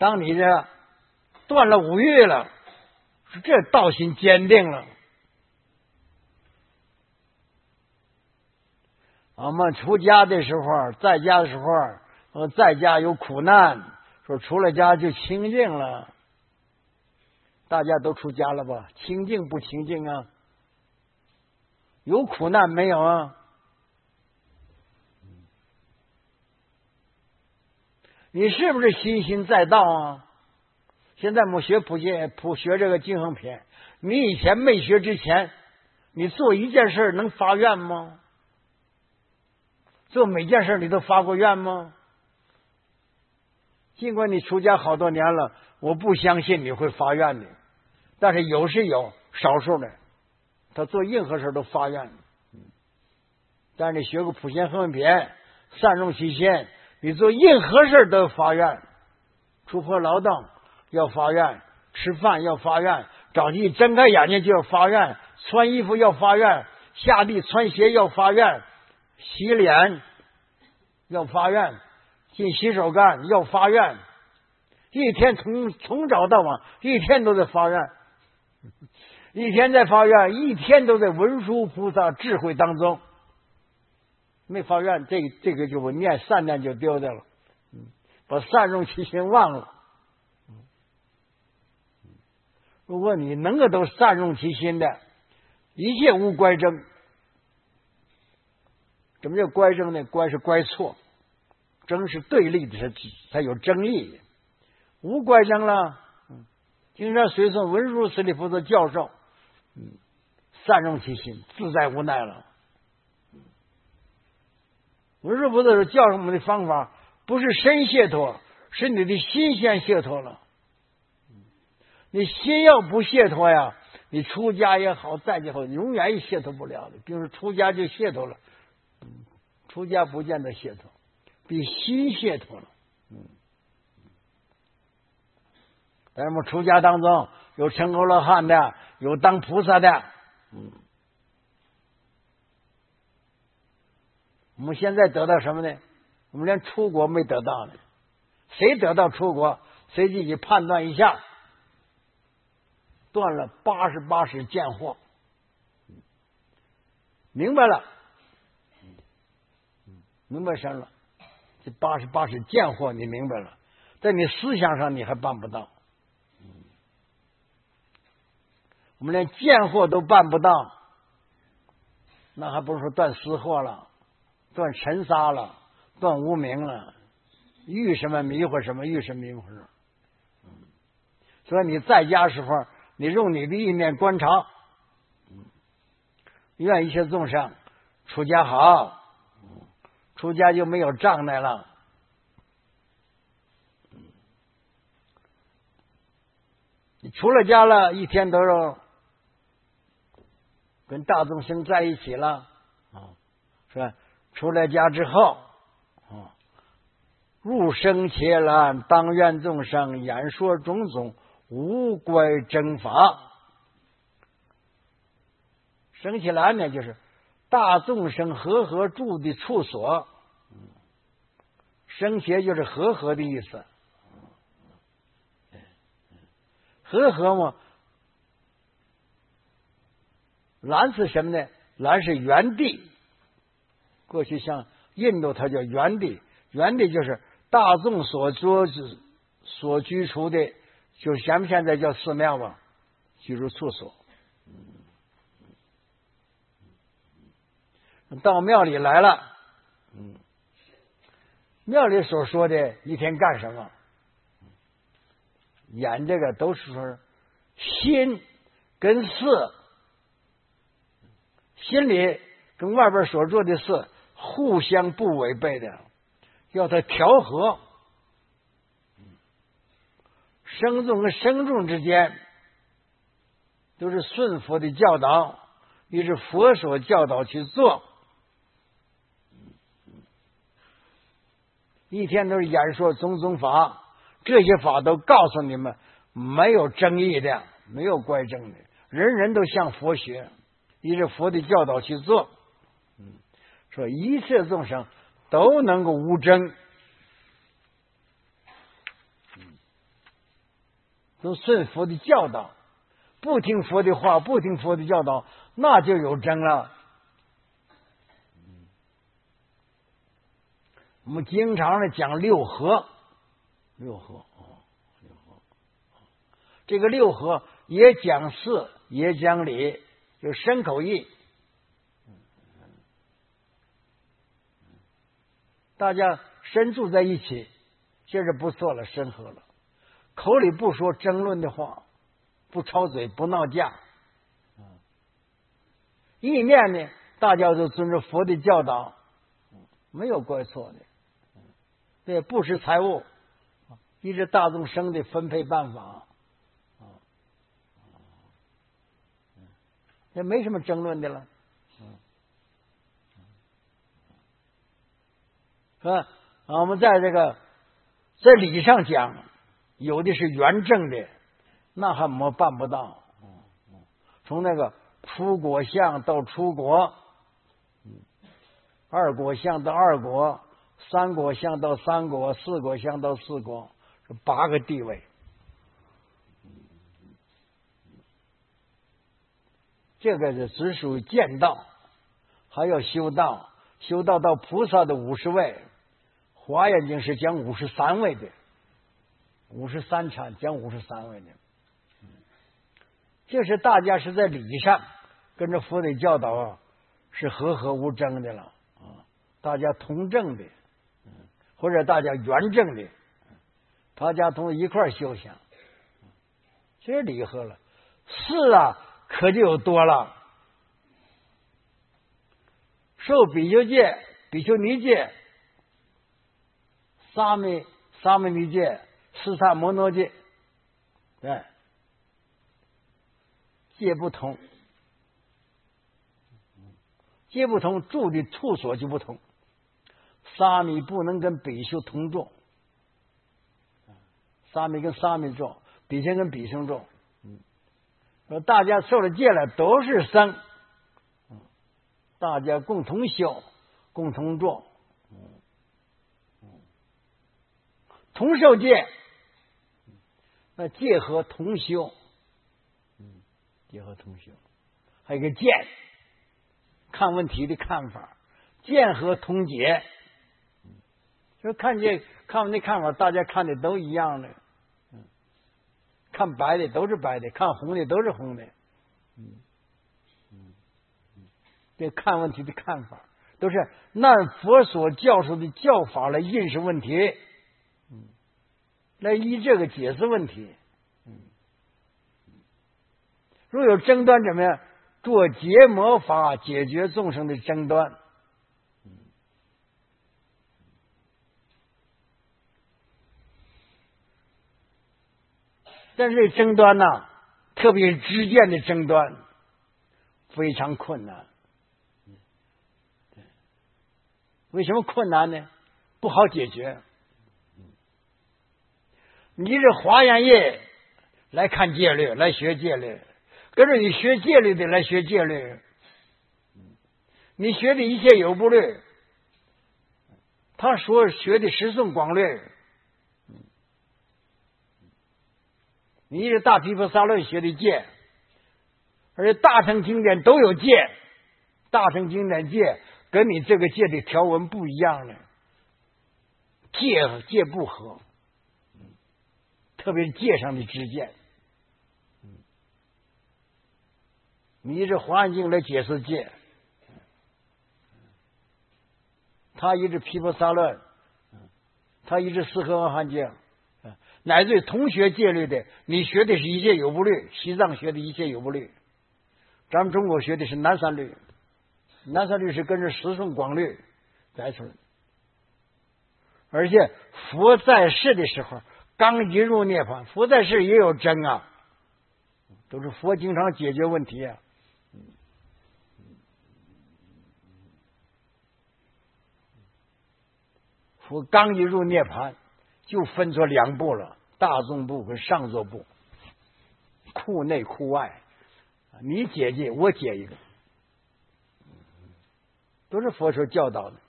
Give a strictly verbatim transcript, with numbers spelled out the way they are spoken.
当你这断了五欲了，这道心坚定了。我们出家的时候，在家的时候，呃，在家有苦难，说出了家就清净了。大家都出家了吧？清净不清净啊？有苦难没有啊？你是不是心心在道啊？现在我们学普学普学这个净行篇，你以前没学之前，你做一件事能发愿吗？做每件事你都发过愿吗？尽管你出家好多年了，我不相信你会发愿的，但是有是有，少数的，他做任何事都发愿。但是你学过普贤行篇，善用其心，你做任何事都发愿，出破劳动要发愿，吃饭要发愿，早起睁开眼睛就要发愿，穿衣服要发愿，下地穿鞋要发愿，洗脸要发愿，进洗手间要发愿，一天从从早到晚，一天都在发愿，一天在发愿，一天都在文殊菩萨智慧当中。没发愿，这这个就我念善念就丢掉了，把善用其心忘了。如果你能够都善用其心的，一切无乖争。什么叫乖争呢？乖是乖错，争是对立的，才才有争议。无乖争了，经常随顺文殊师利菩萨教授，嗯，善用其心，自在无奈了。文殊菩萨教授我们的方法，不是身解脱，是你的心先解脱了。你心要不解脱呀，你出家也好，在家也好，永远也解脱不了的。比如说出家就解脱了，出家不见得解脱，比心解脱了。嗯，在我们出家当中，有成阿罗汉的，有当菩萨的。嗯，我们现在得到什么呢？我们连出国没得到呢。谁得到出国，谁自己判断一下。断了八十八识见惑，明白了，明白深了。这八十八识见惑你明白了，在你思想上你还办不到。我们连见惑都办不到，那还不是说断私惑了，断尘沙了，断无明了，遇什么迷惑什么，遇什么迷惑什么。所以你在家时候，你用你的意念观察，愿一切众生出家好，出家就没有障碍了。你出了家了，一天都是跟大众生在一起了，是吧？出了家之后，入生伽蓝，当愿众生演说种种无乖正法。生伽蓝呢，就是大众生和合住的处所。生伽就是和合的意思。和合嘛，蓝是什么呢？蓝是原地。过去像印度，它叫原地，原地就是大众所住所居处的。就是咱们现在叫寺庙吧，居住处所。到庙里来了，嗯，庙里所说的一天干什么，演这个都是说心跟事，心里跟外边所做的事互相不违背的，要它调和。生众跟生众之间都是顺佛的教导，也是佛所教导去做，一天都是演说种种法，这些法都告诉你们没有争议的，没有乖争的，人人都向佛学，也是佛的教导去做。嗯，说一切众生都能够无争。 都顺佛的教导，不听佛的话，不听佛的教导，那就有争了。我们经常的讲六合，六合，六合，这个六合也讲事，也讲理，就身口意。大家身住在一起，这是不错了，身合了。口里不说争论的话，不吵嘴，不闹架。意念呢，大家都遵着佛的教导，没有过错的。对，不识财物，依着大众生的分配办法，也没什么争论的了。是吧？啊，我们在这个在理上讲，有的是原正的，那还没办不到。从那个出国相到出国，二国相到二国，三国相到三国，四国相到四国，是八个地位。这个是只属于见道，还要修道，修道到菩萨的五十位。华严经是讲五十三位的，五十三禅讲五十三位的。这是大家是在理上跟着佛的教导啊，是和合无争的了啊，大家同正的，或者大家圆正的，大家同一块修行，这理合了。事啊，可就有多了，受比丘戒、比丘尼戒、沙弥、沙弥尼戒、四萨摩罗戒，对，戒不同，戒不同，住的处所就不同。沙弥不能跟比丘同住，沙弥跟沙弥住，比丘跟比丘住。说大家受了戒了，都是僧，大家共同修，共同住，同受戒，那戒和同修，戒和同修，还有一个见，看问题的看法，见和同解，就看见看问题看法，大家看的都一样的。看白的都是白的，看红的都是红的。嗯嗯，这看问题的看法都是按佛所教授的教法来认识问题，嗯，来依这个解释问题。嗯，若有争端怎么样？做结魔法解决众生的争端。但是争端呢、啊，特别是知见的争端，非常困难。为什么困难呢？不好解决。你是华严业来看戒律，来学戒律，跟着你学戒律的来学戒律，你学的一切有部律，他说学的十诵广律。你是大毗婆沙论学的戒，而且大乘经典都有戒，大乘经典戒跟你这个戒的条文不一样的，戒戒不合，特别是戒上的知见。你是华严经来解释戒，他一直毗婆沙论，他一直四合阿含经。乃至同学戒律的，你学的是一切有部律，西藏学的一切有部律，咱们中国学的是南三律，南三律是跟着十诵广律来出来的。而且佛在世的时候，刚一入涅槃，佛在世也有争啊，都是佛经常解决问题啊。佛刚一入涅槃，就分出两部了，大众部跟上座部，库内库外，你解解，我解一个，都是佛所教导的。